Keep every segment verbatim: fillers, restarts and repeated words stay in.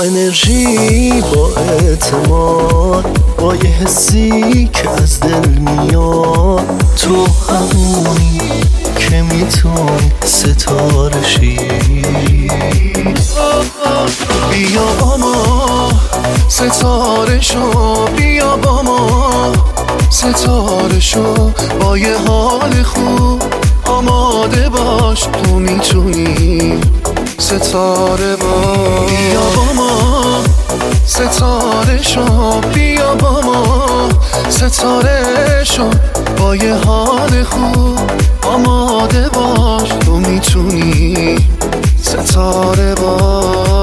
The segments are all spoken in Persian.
انرژی، با اعتماد، با یه حسی که از دل میاد. تو همونی که میتونی ستاره شی. بیا با ما ستاره شو، بیا با ما ستاره شو، با یه حال خوب آماده باش. تو میتونی ستاره باش. بیا با ما ستاره شو، بیا با ما ستاره شو، با یه حال خوب آماده باش. تو میتونی ستاره باش.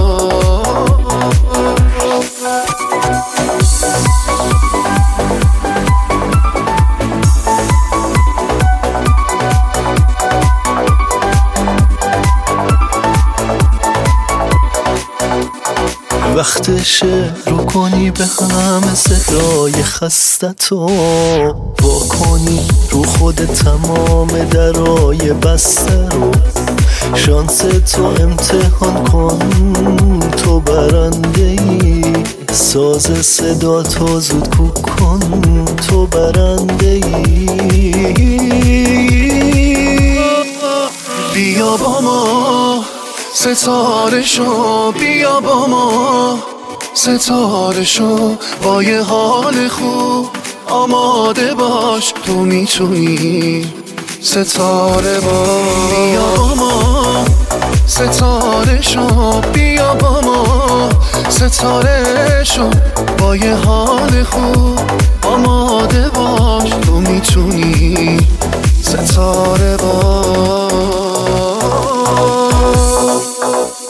وقتشه رو کنی به همه صدای خستتو، وا کنی رو خود تمام درای بسته رو. شانس تو امتحان کن، تو برنده ای. ساز صدا تو زود کوک کن، تو برنده ای. بیا با ما ستاره شو، بیا با ما ستاره شو، با یه حال خوب آماده باش. تو میتونی ستاره باش. بیا با ما ستاره شو، بیا با ما ستاره شو، با یه حال خوب آماده باش. تو میتونی ستاره باش.